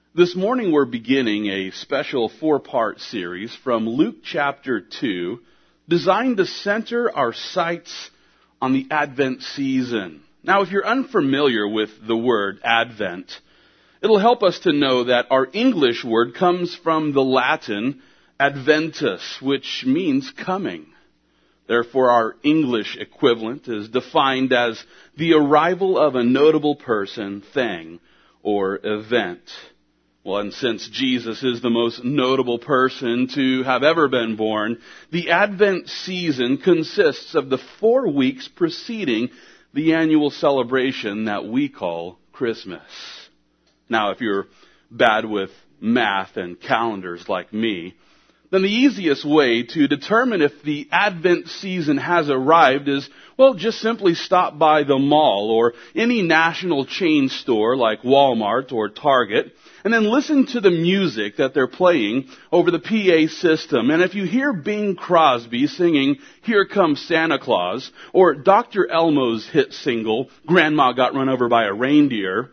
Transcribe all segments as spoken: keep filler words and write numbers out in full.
This morning we're beginning a special four-part series from Luke chapter two, designed to center our sights on the Advent season. Now, if you're unfamiliar with the word Advent, it'll help us to know that our English word comes from the Latin adventus, which means coming. Therefore, our English equivalent is defined as the arrival of a notable person, thing, or event. Well, and since Jesus is the most notable person to have ever been born, the Advent season consists of the four weeks preceding the annual celebration that we call Christmas. Now, if you're bad with math and calendars like me, then the easiest way to determine if the Advent season has arrived is, well, just simply stop by the mall or any national chain store like Walmart or Target, and then listen to the music that they're playing over the P A system. And if you hear Bing Crosby singing "Here Comes Santa Claus," or Doctor Elmo's hit single, "Grandma Got Run Over by a Reindeer,"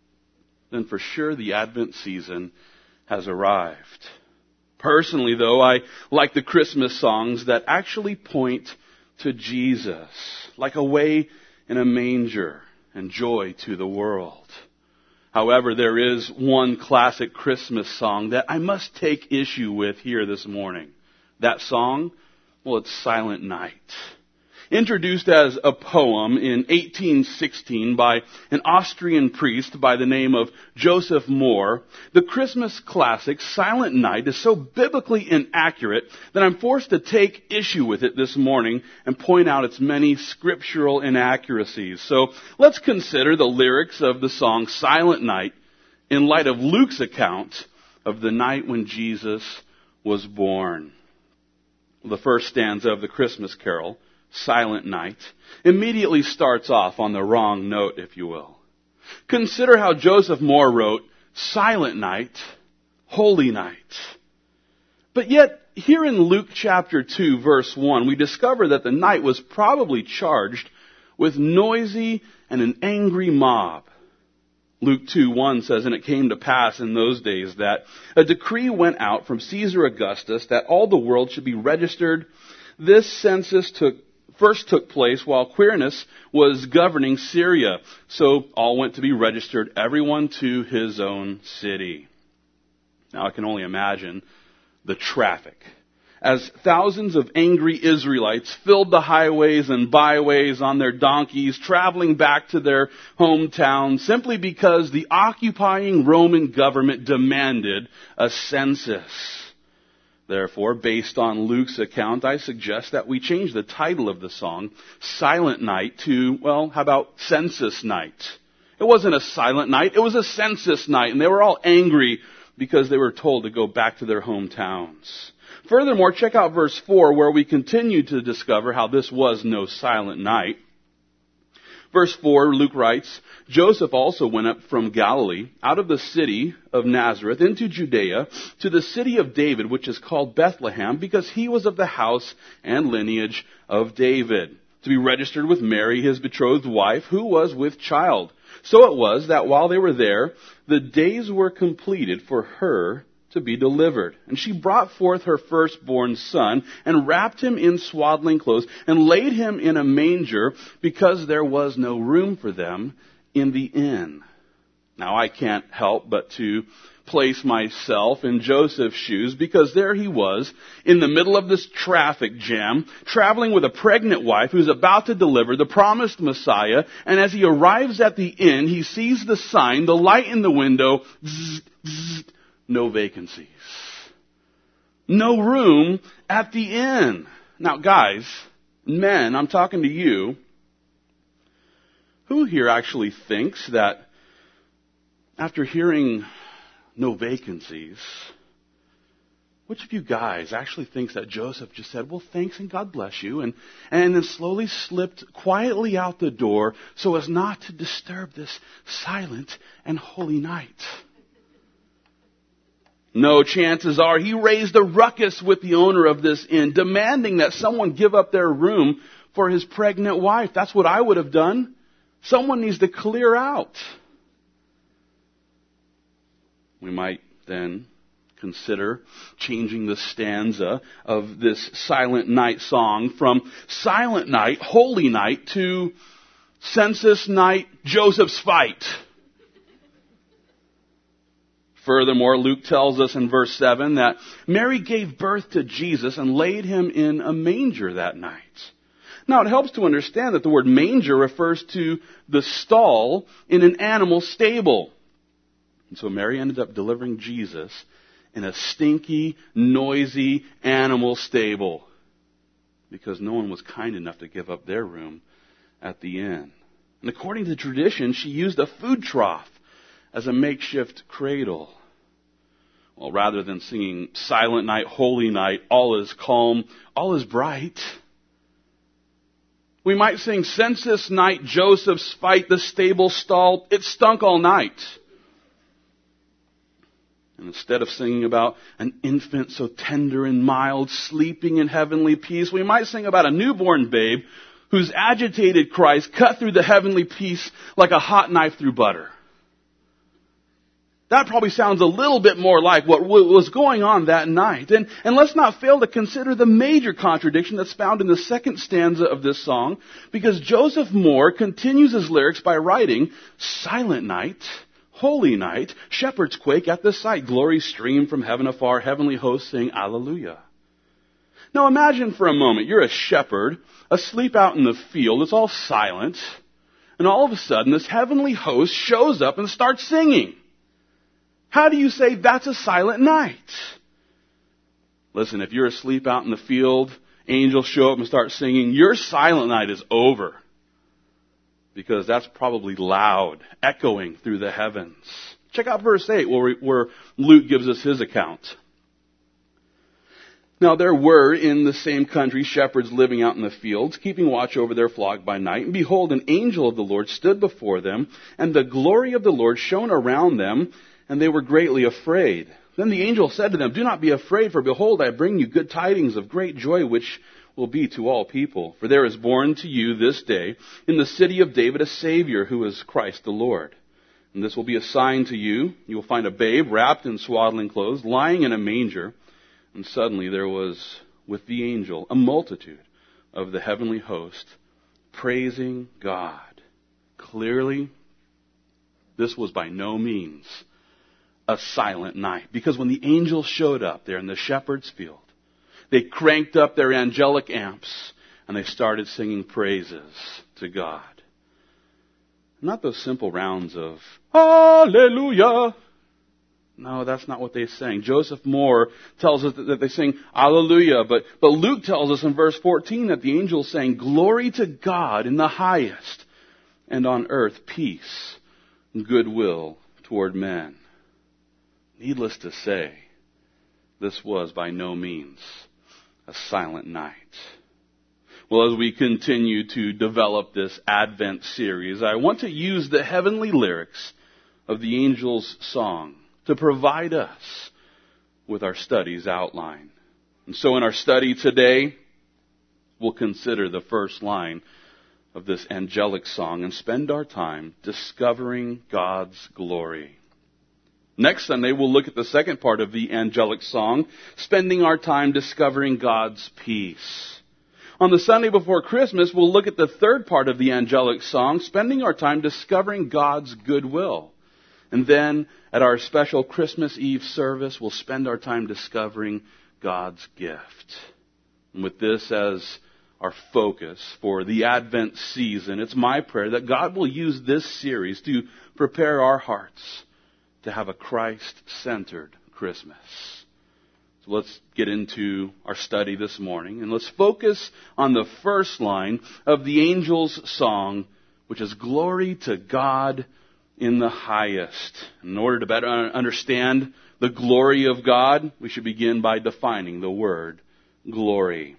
then for sure the Advent season has arrived. Personally, though, I like the Christmas songs that actually point to Jesus, like "Away in a Manger" and "Joy to the World." However, there is one classic Christmas song that I must take issue with here this morning. That song, well, it's "Silent Night." Introduced as a poem in eighteen sixteen by an Austrian priest by the name of Joseph Mohr, the Christmas classic "Silent Night" is so biblically inaccurate that I'm forced to take issue with it this morning and point out its many scriptural inaccuracies. So let's consider the lyrics of the song "Silent Night" in light of Luke's account of the night when Jesus was born. The first stanza of the Christmas carol, "Silent Night," immediately starts off on the wrong note, if you will. Consider how Joseph Mohr wrote, "Silent night, holy night." But yet, here in Luke chapter two, verse one, we discover that the night was probably charged with noisy and an angry mob. Luke two one says, "And it came to pass in those days that a decree went out from Caesar Augustus that all the world should be registered. This census took First took place while Quirinius was governing Syria. So all went to be registered, everyone to his own city." Now I can only imagine the traffic as thousands of angry Israelites filled the highways and byways on their donkeys, traveling back to their hometown simply because the occupying Roman government demanded a census. Therefore, based on Luke's account, I suggest that we change the title of the song, "Silent Night," to, well, how about "Census Night"? It wasn't a silent night, it was a census night, and they were all angry because they were told to go back to their hometowns. Furthermore, check out verse four, where we continue to discover how this was no silent night. Verse four, Luke writes, "Joseph also went up from Galilee, out of the city of Nazareth, into Judea, to the city of David, which is called Bethlehem, because he was of the house and lineage of David, to be registered with Mary, his betrothed wife, who was with child. So it was that while they were there, the days were completed for her to be delivered. And she brought forth her firstborn son, and wrapped him in swaddling clothes, and laid him in a manger, because there was no room for them in the inn." Now I can't help but to place myself in Joseph's shoes, because there he was, in the middle of this traffic jam, traveling with a pregnant wife who's about to deliver the promised Messiah, and as he arrives at the inn, he sees the sign, the light in the window, zzz, zzz, no vacancies. No room at the inn. Now guys, men, I'm talking to you. Who here actually thinks that after hearing no vacancies, which of you guys actually thinks that Joseph just said, "Well, thanks and God bless you," and, and then slowly slipped quietly out the door so as not to disturb this silent and holy night? No, chances are he raised a ruckus with the owner of this inn, demanding that someone give up their room for his pregnant wife. That's what I would have done. Someone needs to clear out. We might then consider changing the stanza of this Silent Night song from Silent Night, Holy Night, to Census Night, Joseph's Fight. Furthermore, Luke tells us in verse seven that Mary gave birth to Jesus and laid him in a manger that night. Now, it helps to understand that the word manger refers to the stall in an animal stable. And so Mary ended up delivering Jesus in a stinky, noisy animal stable because no one was kind enough to give up their room at the inn. And according to tradition, she used a food trough as a makeshift cradle. Well, rather than singing Silent Night, Holy Night, all is calm, all is bright, we might sing Census Night, Joseph's Fight, the stable stall, it stunk all night. And instead of singing about an infant so tender and mild, sleeping in heavenly peace, we might sing about a newborn babe whose agitated cries cut through the heavenly peace like a hot knife through butter. That probably sounds a little bit more like what was going on that night. And, and let's not fail to consider the major contradiction that's found in the second stanza of this song, because Joseph Moore continues his lyrics by writing, Silent night, holy night, shepherds quake at the sight, glory stream from heaven afar, heavenly hosts sing Alleluia. Now imagine for a moment, you're a shepherd, asleep out in the field, it's all silent, and all of a sudden this heavenly host shows up and starts singing. How do you say that's a silent night? Listen, if you're asleep out in the field, angels show up and start singing, your silent night is over. Because that's probably loud, echoing through the heavens. Check out verse eight where, where Luke gives us his account. Now there were in the same country shepherds living out in the fields, keeping watch over their flock by night. And behold, an angel of the Lord stood before them, and the glory of the Lord shone around them, and they were greatly afraid. Then the angel said to them, do not be afraid, for behold, I bring you good tidings of great joy, which will be to all people. For there is born to you this day in the city of David a Savior, who is Christ the Lord. And this will be a sign to you. You will find a babe wrapped in swaddling clothes, lying in a manger. And suddenly there was with the angel a multitude of the heavenly host, praising God. Clearly, this was by no means a silent night. Because when the angels showed up there in the shepherd's field, they cranked up their angelic amps and they started singing praises to God. Not those simple rounds of Hallelujah. No, that's not what they sang. Joseph Moore tells us that they sing Alleluia, but, but Luke tells us in verse fourteen that the angels sang glory to God in the highest, and on earth peace and goodwill toward men. Needless to say, this was by no means a silent night. Well, as we continue to develop this Advent series, I want to use the heavenly lyrics of the angel's song to provide us with our study's outline. And so in our study today, we'll consider the first line of this angelic song and spend our time discovering God's glory. Next Sunday, we'll look at the second part of the angelic song, spending our time discovering God's peace. On the Sunday before Christmas, we'll look at the third part of the angelic song, spending our time discovering God's goodwill. And then, at our special Christmas Eve service, we'll spend our time discovering God's gift. And with this as our focus for the Advent season, it's my prayer that God will use this series to prepare our hearts to have a Christ-centered Christmas. So let's get into our study this morning, and let's focus on the first line of the angel's song, which is glory to God in the highest. In order to better understand the glory of God, we should begin by defining the word glory.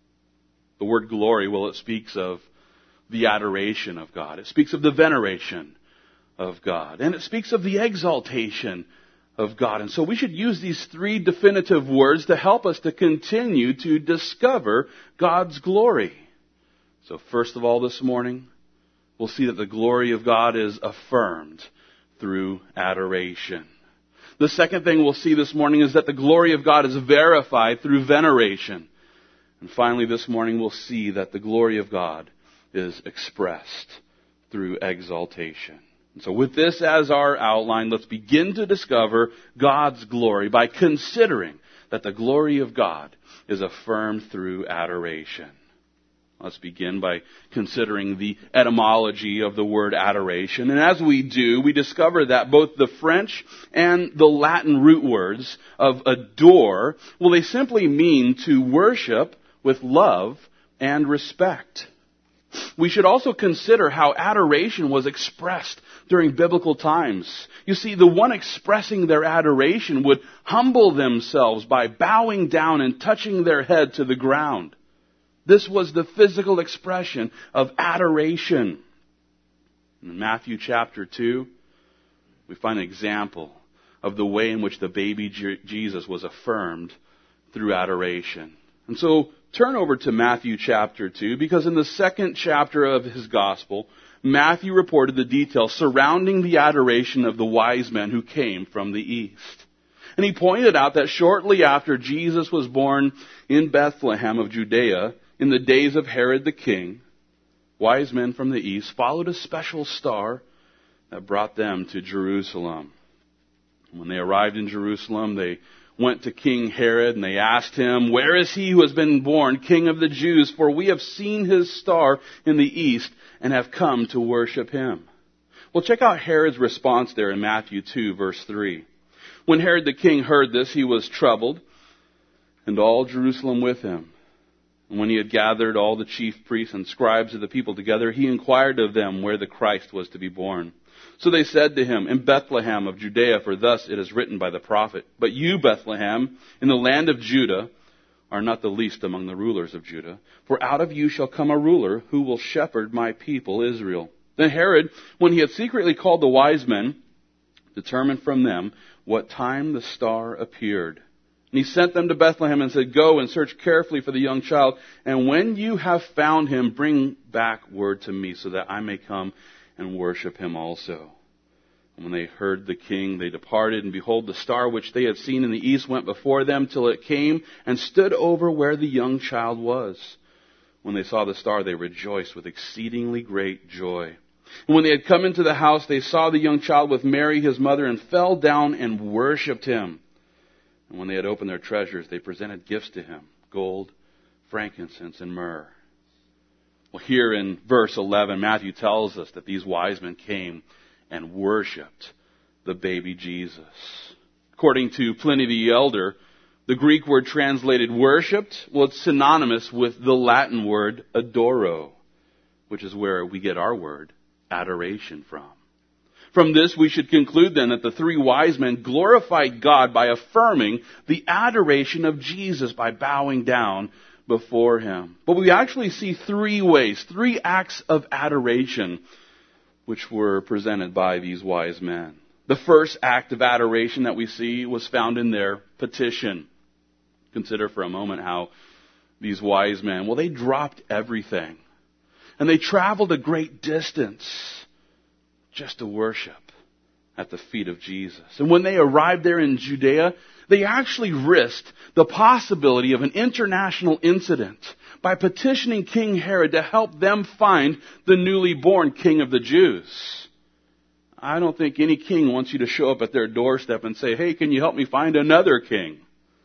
The word glory, well, it speaks of the adoration of God. It speaks of the veneration of God. And it speaks of the exaltation of God. And so we should use these three definitive words to help us to continue to discover God's glory. So first of all this morning, we'll see that the glory of God is affirmed through adoration. The second thing we'll see this morning is that the glory of God is verified through veneration. And finally this morning we'll see that the glory of God is expressed through exaltation. And so with this as our outline, let's begin to discover God's glory by considering that the glory of God is affirmed through adoration. Let's begin by considering the etymology of the word adoration. And as we do, we discover that both the French and the Latin root words of adore, well, they simply mean to worship with love and respect. We should also consider how adoration was expressed during biblical times. You see, the one expressing their adoration would humble themselves by bowing down and touching their head to the ground. This was the physical expression of adoration. In Matthew chapter two, we find an example of the way in which the baby Jesus was affirmed through adoration. And so turn over to Matthew chapter two, because in the second chapter of his gospel, Matthew reported the details surrounding the adoration of the wise men who came from the east. And he pointed out that shortly after Jesus was born in Bethlehem of Judea, in the days of Herod the king, wise men from the east followed a special star that brought them to Jerusalem. When they arrived in Jerusalem, they went to King Herod and they asked him, "Where is he who has been born King of the Jews? For we have seen his star in the east and have come to worship him." Well, check out Herod's response there in Matthew two, verse three. When Herod the king heard this, he was troubled, and all Jerusalem with him. And when he had gathered all the chief priests and scribes of the people together, he inquired of them where the Christ was to be born. So they said to him, "In Bethlehem of Judea, for thus it is written by the prophet, 'But you, Bethlehem, in the land of Judah, are not the least among the rulers of Judah. For out of you shall come a ruler who will shepherd my people Israel.' Then Herod, when he had secretly called the wise men, determined from them what time the star appeared. And he sent them to Bethlehem and said, 'Go and search carefully for the young child, and when you have found him, bring back word to me, so that I may come and worship him also.' And when they heard the king, they departed, and behold, the star which they had seen in the east went before them till it came and stood over where the young child was. When they saw the star, they rejoiced with exceedingly great joy. And when they had come into the house, they saw the young child with Mary his mother, and fell down and worshipped him. And when they had opened their treasures, they presented gifts to him, gold, frankincense, and myrrh." Well, here in verse eleven, Matthew tells us that these wise men came and worshipped the baby Jesus. According to Pliny the Elder, the Greek word translated worshipped, well, it's synonymous with the Latin word adoro, which is where we get our word adoration from. From this, we should conclude then that the three wise men glorified God by affirming the adoration of Jesus by bowing down before him. But we actually see three ways, three acts of adoration which were presented by these wise men. The first act of adoration that we see was found in their petition. Consider for a moment how these wise men, well, they dropped everything. And they traveled a great distance just to worship at the feet of Jesus. And when they arrived there in Judea, they actually risked the possibility of an international incident by petitioning King Herod to help them find the newly born King of the Jews. I don't think any king wants you to show up at their doorstep and say, "Hey, can you help me find another king?"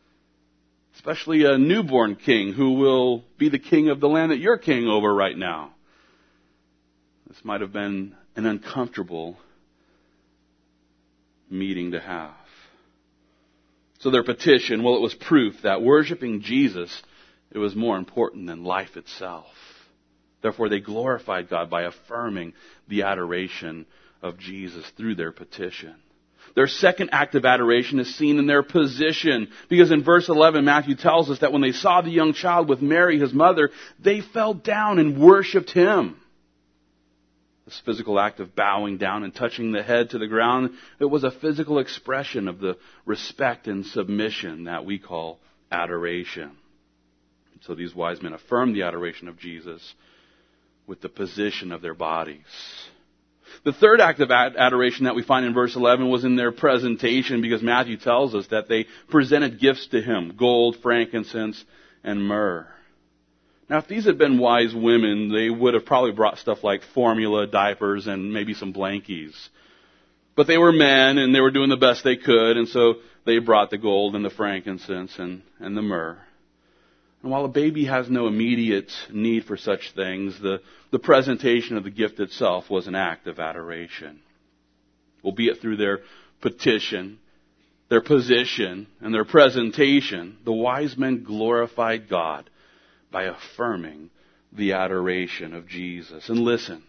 Especially a newborn king who will be the king of the land that you're king over right now. This might have been an uncomfortable meeting to have. So their petition, well, it was proof that worshiping Jesus, it was more important than life itself. Therefore, they glorified God by affirming the adoration of Jesus through their petition. Their second act of adoration is seen in their position, because in verse eleven, Matthew tells us that when they saw the young child with Mary, his mother, they fell down and worshipped him. This physical act of bowing down and touching the head to the ground, it was a physical expression of the respect and submission that we call adoration. So these wise men affirmed the adoration of Jesus with the position of their bodies. The third act of ad- adoration that we find in verse eleven was in their presentation, because Matthew tells us that they presented gifts to him, gold, frankincense, and myrrh. Now, if these had been wise women, they would have probably brought stuff like formula, diapers, and maybe some blankies. But they were men, and they were doing the best they could, and so they brought the gold and the frankincense and, and the myrrh. And while a baby has no immediate need for such things, the, the presentation of the gift itself was an act of adoration. Albeit through their petition, their position, and their presentation, the wise men glorified God by affirming the adoration of Jesus. And listen,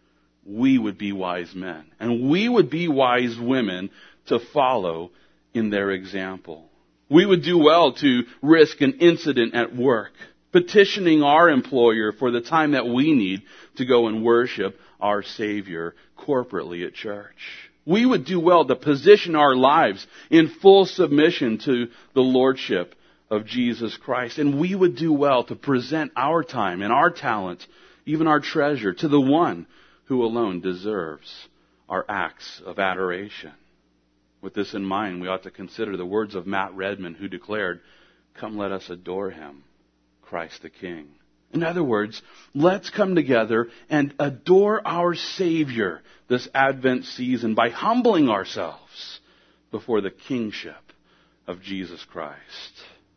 we would be wise men, and we would be wise women to follow in their example. We would do well to risk an incident at work, petitioning our employer for the time that we need to go and worship our Savior corporately at church. We would do well to position our lives in full submission to the Lordship of Jesus Christ. And we would do well to present our time and our talent, even our treasure, to the one who alone deserves our acts of adoration. With this in mind, we ought to consider the words of Matt Redman, who declared, "Come, let us adore him, Christ the King." In other words, let's come together and adore our Savior this Advent season by humbling ourselves before the kingship of Jesus Christ.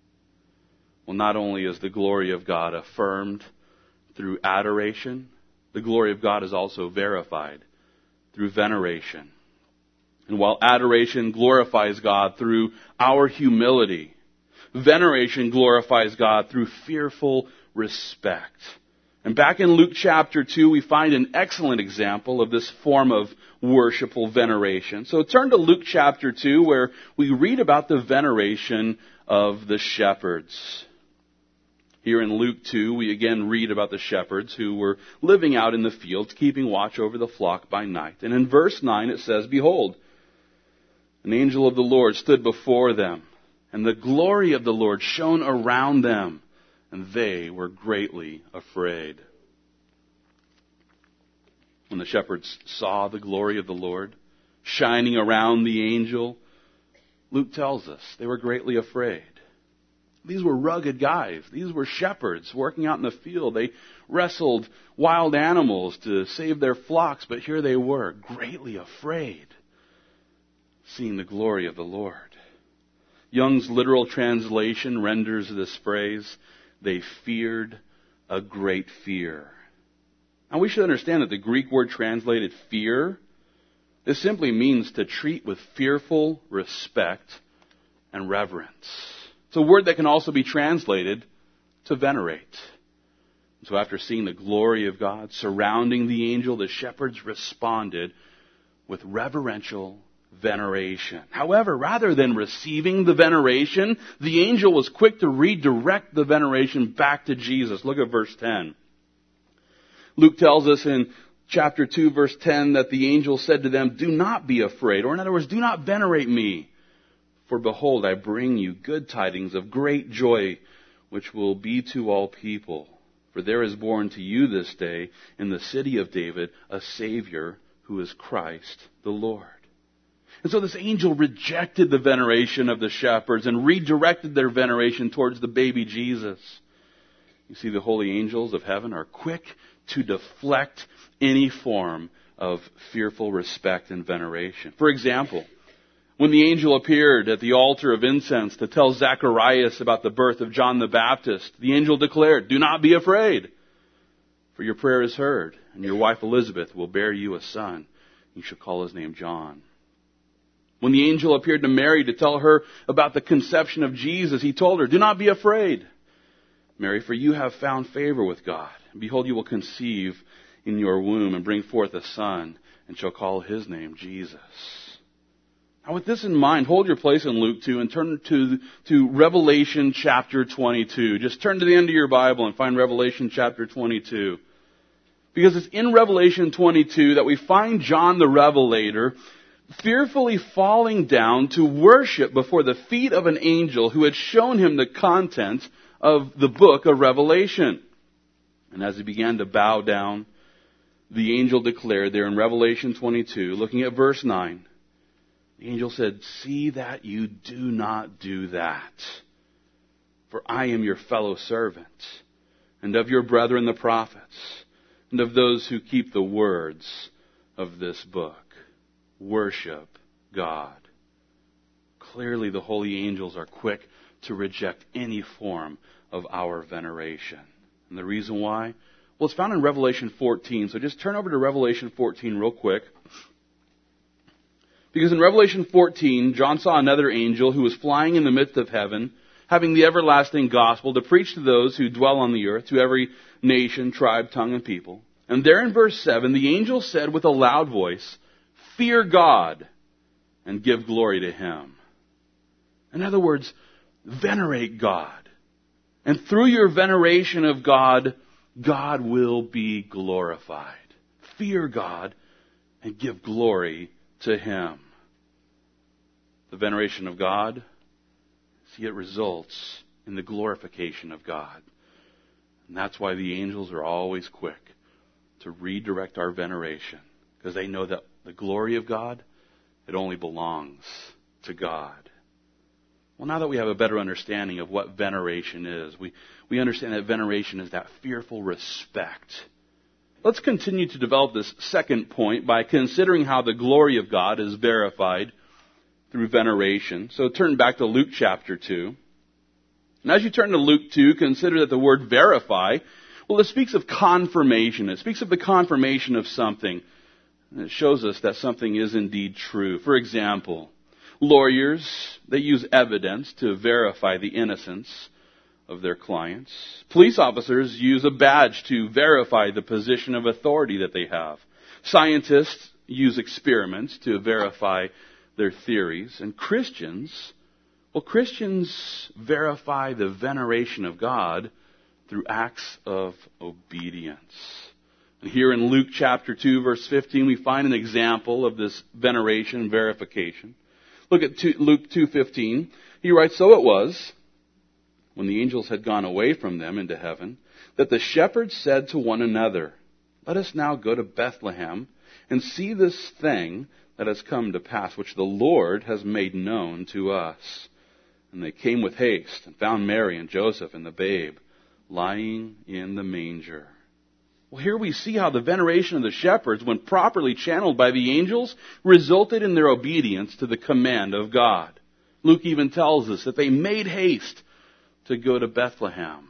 Well, not only is the glory of God affirmed through adoration, the glory of God is also verified through veneration. And while adoration glorifies God through our humility, veneration glorifies God through fearful respect. And back in Luke chapter two, we find an excellent example of this form of worshipful veneration. So turn to Luke chapter two, where we read about the veneration of the shepherds. Here in Luke two, we again read about the shepherds who were living out in the fields, keeping watch over the flock by night. And in verse nine it says, "Behold, an angel of the Lord stood before them, and the glory of the Lord shone around them, and they were greatly afraid." When the shepherds saw the glory of the Lord shining around the angel, Luke tells us they were greatly afraid. These were rugged guys. These were shepherds working out in the field. They wrestled wild animals to save their flocks, but here they were, greatly afraid, seeing the glory of the Lord. Young's literal translation renders this phrase, "They feared a great fear." Now we should understand that the Greek word translated fear, this simply means to treat with fearful respect and reverence. It's a word that can also be translated to venerate. So after seeing the glory of God surrounding the angel, the shepherds responded with reverential veneration. However, rather than receiving the veneration, the angel was quick to redirect the veneration back to Jesus. Look at verse ten. Luke tells us in chapter two, verse ten, that the angel said to them, "Do not be afraid," or in other words, "Do not venerate me. For behold, I bring you good tidings of great joy, which will be to all people. For there is born to you this day in the city of David a Savior who is Christ the Lord." And so this angel rejected the veneration of the shepherds and redirected their veneration towards the baby Jesus. You see, the holy angels of heaven are quick to deflect any form of fearful respect and veneration. For example, when the angel appeared at the altar of incense to tell Zacharias about the birth of John the Baptist, the angel declared, "Do not be afraid, for your prayer is heard, and your wife Elizabeth will bear you a son. You shall call his name John." When the angel appeared to Mary to tell her about the conception of Jesus, he told her, "Do not be afraid, Mary, for you have found favor with God. And behold, you will conceive in your womb and bring forth a son, and shall call his name Jesus." Now with this in mind, hold your place in Luke two and turn to, to Revelation chapter twenty-two. Just turn to the end of your Bible and find Revelation chapter twenty-two. Because it's in Revelation twenty-two that we find John the Revelator fearfully falling down to worship before the feet of an angel who had shown him the content of the book of Revelation. And as he began to bow down, the angel declared there in Revelation twenty-two, looking at verse nine, the angel said, "See that you do not do that. For I am your fellow servant, and of your brethren the prophets, and of those who keep the words of this book. Worship God." Clearly the holy angels are quick to reject any form of our veneration. And the reason why? Well, it's found in Revelation fourteen. So just turn over to Revelation fourteen real quick. Because in Revelation fourteen, John saw another angel who was flying in the midst of heaven, having the everlasting gospel to preach to those who dwell on the earth, to every nation, tribe, tongue, and people. And there in verse seven, the angel said with a loud voice, "Fear God and give glory to Him." In other words, venerate God. And through your veneration of God, God will be glorified. Fear God and give glory to Him. The veneration of God, see, it results in the glorification of God. And that's why the angels are always quick to redirect our veneration, because they know that the glory of God, it only belongs to God. Well, now that we have a better understanding of what veneration is, we, we understand that veneration is that fearful respect. Let's continue to develop this second point by considering how the glory of God is verified through veneration. So turn back to Luke chapter two. And as you turn to Luke two, consider that the word verify, well, it speaks of confirmation. It speaks of the confirmation of something. And it shows us that something is indeed true. For example, lawyers, they use evidence to verify the innocence of their clients. Police officers use a badge to verify the position of authority that they have. Scientists use experiments to verify their theories. And Christians, well, Christians verify the veneration of God through acts of obedience. And here in Luke chapter two, verse fifteen, we find an example of this veneration verification. Look at Luke two fifteen. He writes, "So it was, when the angels had gone away from them into heaven, that the shepherds said to one another, 'Let us now go to Bethlehem and see this thing that has come to pass, which the Lord has made known to us.' And they came with haste and found Mary and Joseph and the babe lying in the manger." Well, here we see how the veneration of the shepherds, when properly channeled by the angels, resulted in their obedience to the command of God. Luke even tells us that they made haste to go to Bethlehem.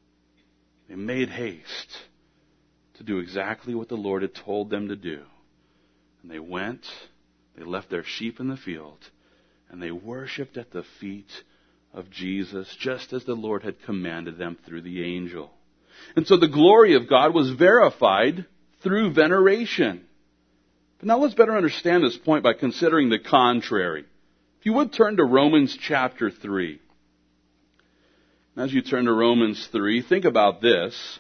They made haste to do exactly what the Lord had told them to do. And they went, they left their sheep in the field, and they worshipped at the feet of Jesus, just as the Lord had commanded them through the angel. And so the glory of God was verified through veneration. But now let's better understand this point by considering the contrary. If you would turn to Romans chapter three. As you turn to Romans three, think about this.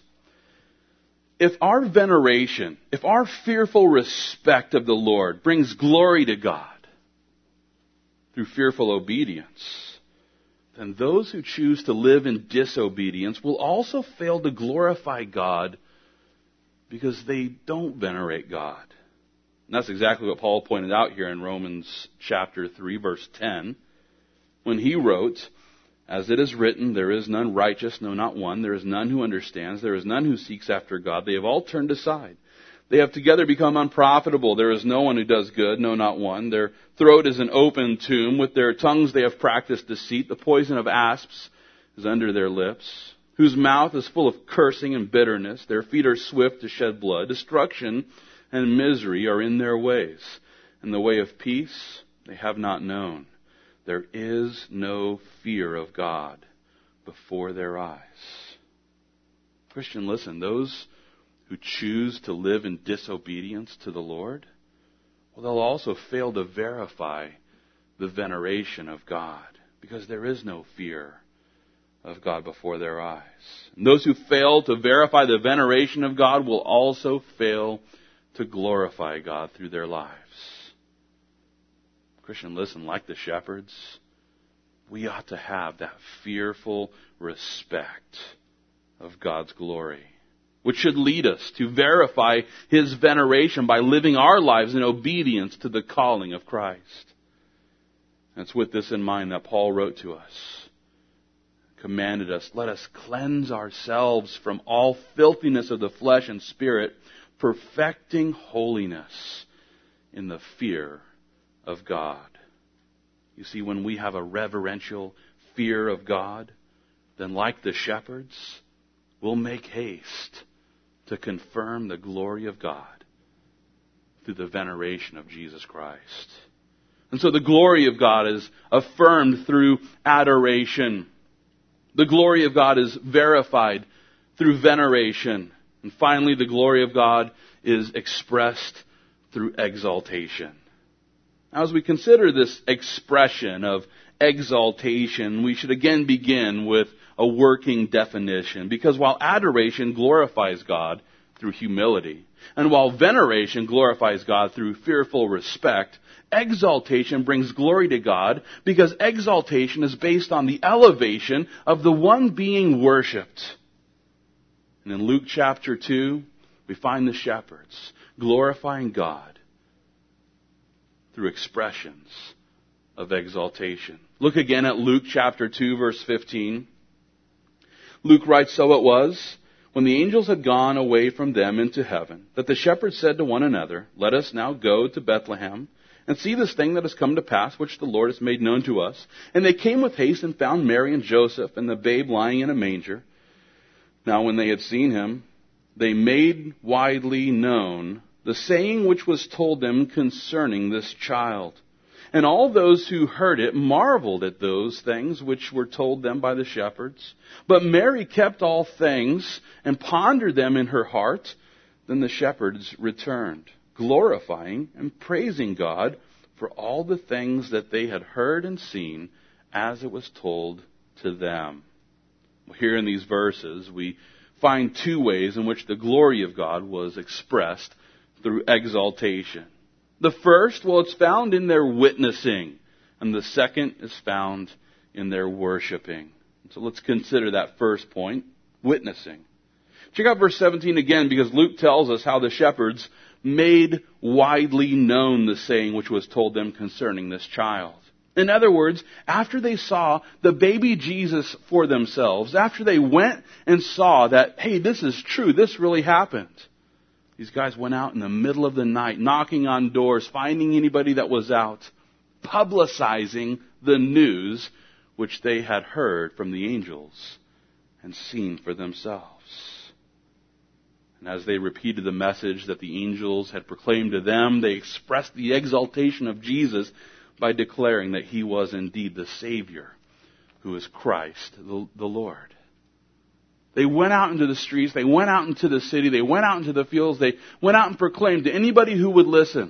If our veneration, if our fearful respect of the Lord brings glory to God through fearful obedience, then those who choose to live in disobedience will also fail to glorify God because they don't venerate God. And that's exactly what Paul pointed out here in Romans chapter three, verse ten, when he wrote, "As it is written, there is none righteous, no, not one. There is none who understands. There is none who seeks after God. They have all turned aside. They have together become unprofitable. There is no one who does good, no, not one. Their throat is an open tomb. With their tongues they have practiced deceit. The poison of asps is under their lips, whose mouth is full of cursing and bitterness. Their feet are swift to shed blood. Destruction and misery are in their ways. And the way of peace they have not known. There is no fear of God before their eyes." Christian, listen, those who choose to live in disobedience to the Lord, well, they'll also fail to verify the veneration of God, because there is no fear of God before their eyes. And those who fail to verify the veneration of God will also fail to glorify God through their lives. Christian, listen, like the shepherds, we ought to have that fearful respect of God's glory. which should lead us to verify His veneration by living our lives in obedience to the calling of Christ. And it's with this in mind that Paul wrote to us, commanded us, let us cleanse ourselves from all filthiness of the flesh and spirit, perfecting holiness in the fear of God. You see, when we have a reverential fear of God, then like the shepherds, we'll make haste to confirm the glory of God through the veneration of Jesus Christ. And so the glory of God is affirmed through adoration. The glory of God is verified through veneration. And finally, the glory of God is expressed through exaltation. Now, as we consider this expression of exaltation, we should again begin with a working definition. Because while adoration glorifies God through humility, and while veneration glorifies God through fearful respect, exaltation brings glory to God because exaltation is based on the elevation of the one being worshipped. And in Luke chapter two, we find the shepherds glorifying God through expressions of exaltation. Look again at Luke chapter two, verse fifteen. Luke writes, so it was, when the angels had gone away from them into heaven, that the shepherds said to one another, let us now go to Bethlehem, and see this thing that has come to pass, which the Lord has made known to us. And they came with haste and found Mary and Joseph and the babe lying in a manger. Now when they had seen him, they made widely known the saying which was told them concerning this child. And all those who heard it marveled at those things which were told them by the shepherds. But Mary kept all things and pondered them in her heart. Then the shepherds returned, glorifying and praising God for all the things that they had heard and seen as it was told to them. Here in these verses, we find two ways in which the glory of God was expressed through exaltation. The first, well, it's found in their witnessing, and the second is found in their worshiping. So let's consider that first point, witnessing. Check out verse seventeen again, because Luke tells us how the shepherds made widely known the saying which was told them concerning this child. In other words, after they saw the baby Jesus for themselves, after they went and saw that, hey, this is true, this really happened, these guys went out in the middle of the night, knocking on doors, finding anybody that was out, publicizing the news which they had heard from the angels and seen for themselves. And as they repeated the message that the angels had proclaimed to them, they expressed the exaltation of Jesus by declaring that He was indeed the Savior, who is Christ, the, the Lord. They went out into the streets, they went out into the city, they went out into the fields, they went out and proclaimed to anybody who would listen,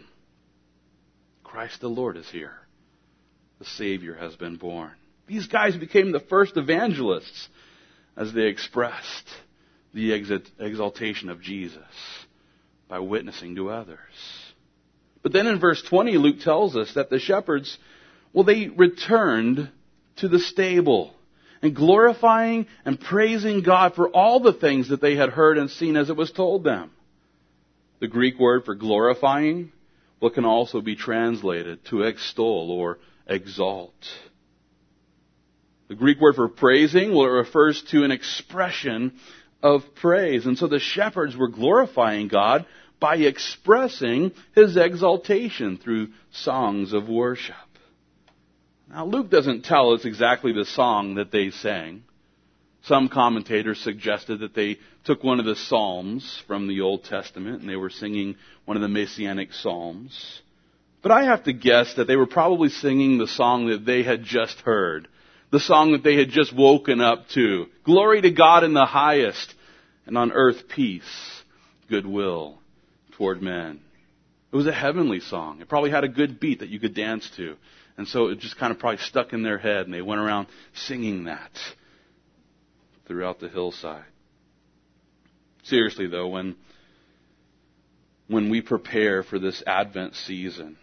Christ the Lord is here. The Savior has been born. These guys became the first evangelists as they expressed the exaltation of Jesus by witnessing to others. But then in verse twenty, Luke tells us that the shepherds, well, they returned to the stable and glorifying and praising God for all the things that they had heard and seen as it was told them. The Greek word for glorifying, well, can also be translated to extol or exalt. The Greek word for praising, well, it refers to an expression of praise. And so the shepherds were glorifying God by expressing His exaltation through songs of worship. Now, Luke doesn't tell us exactly the song that they sang. Some commentators suggested that they took one of the Psalms from the Old Testament and they were singing one of the Messianic Psalms. But I have to guess that they were probably singing the song that they had just heard. The song that they had just woken up to. Glory to God in the highest, and on earth peace, goodwill toward men. It was a heavenly song. It probably had a good beat that you could dance to. And so it just kind of probably stuck in their head, and they went around singing that throughout the hillside. Seriously, though, when, when we prepare for this Advent season,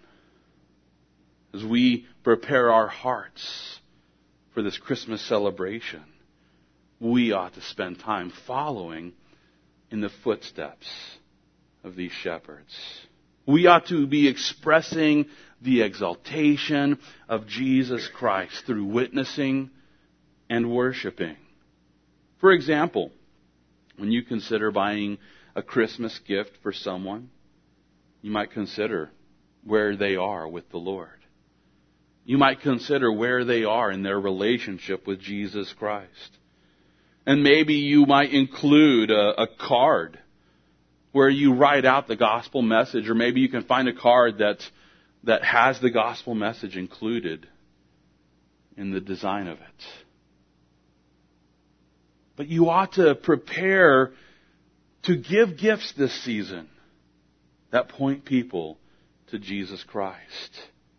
as we prepare our hearts for this Christmas celebration, we ought to spend time following in the footsteps of these shepherds. We ought to be expressing the exaltation of Jesus Christ through witnessing and worshiping. For example, when you consider buying a Christmas gift for someone, you might consider where they are with the Lord. You might consider where they are in their relationship with Jesus Christ. And maybe you might include a, a card where you write out the gospel message, or maybe you can find a card that, that has the gospel message included in the design of it. But you ought to prepare to give gifts this season that point people to Jesus Christ.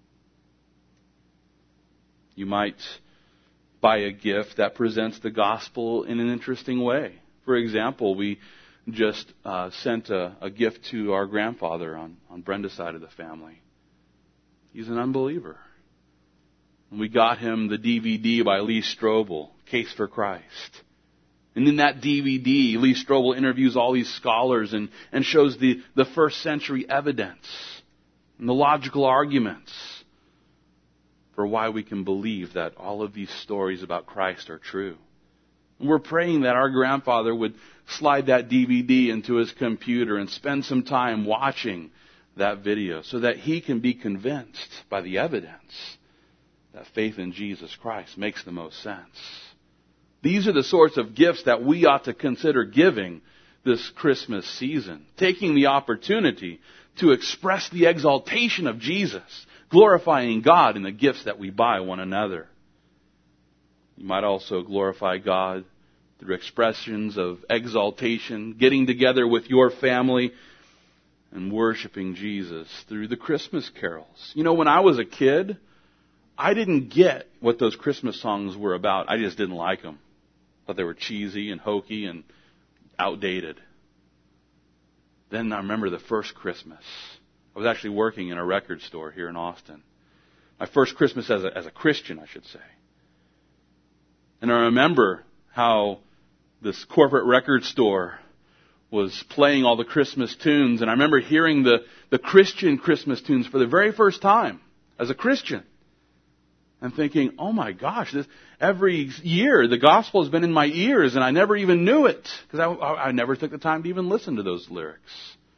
You might buy a gift that presents the gospel in an interesting way. For example, we just uh, sent a, a gift to our grandfather on, on Brenda's side of the family. He's an unbeliever. And we got him the D V D by Lee Strobel, Case for Christ. And in that D V D, Lee Strobel interviews all these scholars and, and shows the, the first century evidence and the logical arguments for why we can believe that all of these stories about Christ are true. And we're praying that our grandfather would slide that D V D into his computer and spend some time watching that video so that he can be convinced by the evidence that faith in Jesus Christ makes the most sense. These are the sorts of gifts that we ought to consider giving this Christmas season. Taking the opportunity to express the exaltation of Jesus, glorifying God in the gifts that we buy one another. You might also glorify God through expressions of exaltation, getting together with your family and worshiping Jesus through the Christmas carols. You know, when I was a kid, I didn't get what those Christmas songs were about. I just didn't like them. Thought they were cheesy and hokey and outdated. Then I remember the first Christmas. I was actually working in a record store here in Austin. My first Christmas as a, as a Christian, I should say. And I remember how this corporate record store was playing all the Christmas tunes. And I remember hearing the, the Christian Christmas tunes for the very first time as a Christian. And thinking, oh my gosh, this, every year the gospel has been in my ears and I never even knew it. Because I, I, I never took the time to even listen to those lyrics.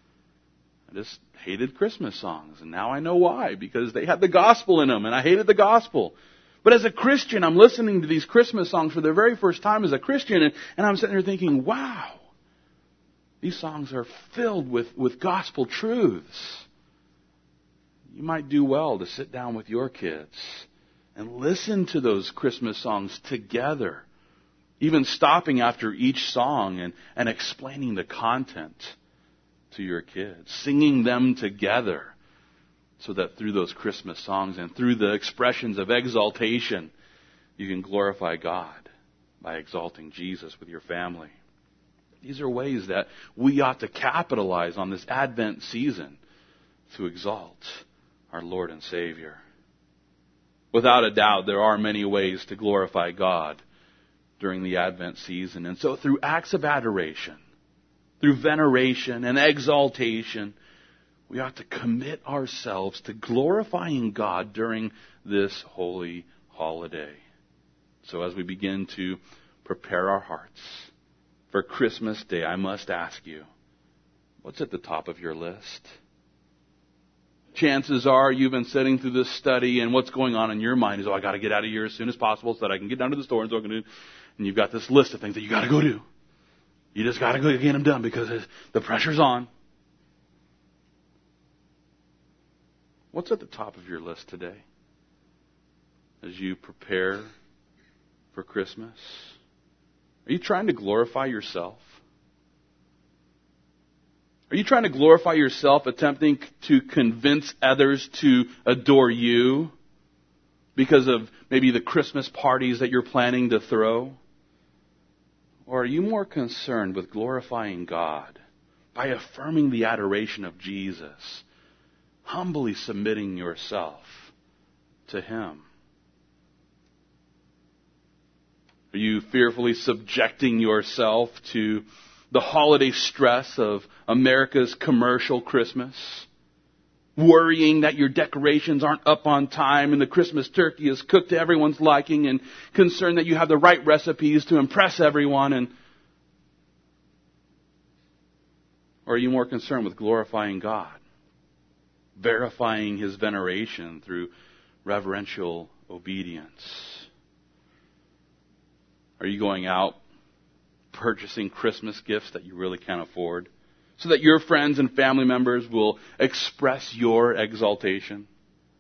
I just hated Christmas songs. And now I know why. Because they had the gospel in them and I hated the gospel. But as a Christian, I'm listening to these Christmas songs for the very first time as a Christian. And, and I'm sitting there thinking, wow, these songs are filled with, with gospel truths. You might do well to sit down with your kids and listen to those Christmas songs together. Even stopping after each song and, and explaining the content to your kids. Singing them together. So that through those Christmas songs and through the expressions of exaltation, you can glorify God by exalting Jesus with your family. These are ways that we ought to capitalize on this Advent season to exalt our Lord and Savior. Without a doubt, there are many ways to glorify God during the Advent season. And so through acts of adoration, through veneration and exaltation, we ought to commit ourselves to glorifying God during this holy holiday. So as we begin to prepare our hearts for Christmas Day, I must ask you, what's at the top of your list? Chances are you've been sitting through this study and what's going on in your mind is, oh, I got to get out of here as soon as possible so that I can get down to the store and so I can do. And you've got this list of things that you got to go do. You just got to go get them done because the pressure's on. What's at the top of your list today as you prepare for Christmas? Are you trying to glorify yourself? Are you trying to glorify yourself, attempting to convince others to adore you because of maybe the Christmas parties that you're planning to throw? Or are you more concerned with glorifying God by affirming the adoration of Jesus, humbly submitting yourself to Him? Are you fearfully subjecting yourself to the holiday stress of America's commercial Christmas, worrying that your decorations aren't up on time and the Christmas turkey is cooked to everyone's liking, and concerned that you have the right recipes to impress everyone? And or are you more concerned with glorifying God, verifying His veneration through reverential obedience? Are you going out purchasing Christmas gifts that you really can't afford so that your friends and family members will express your exaltation?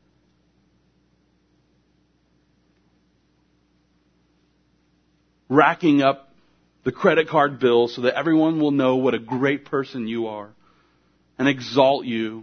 Racking up the credit card bills so that everyone will know what a great person you are and exalt you?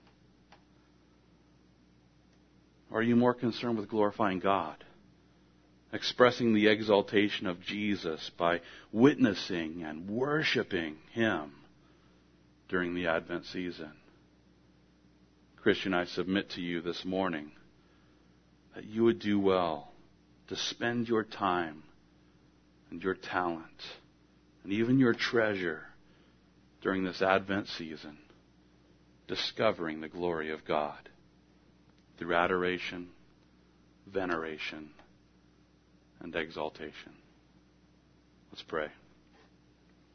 Or are you more concerned with glorifying God, expressing the exaltation of Jesus by witnessing and worshiping Him during the Advent season? Christian, I submit to you this morning that you would do well to spend your time and your talent and even your treasure during this Advent season discovering the glory of God through adoration, veneration, and exaltation. Let's pray.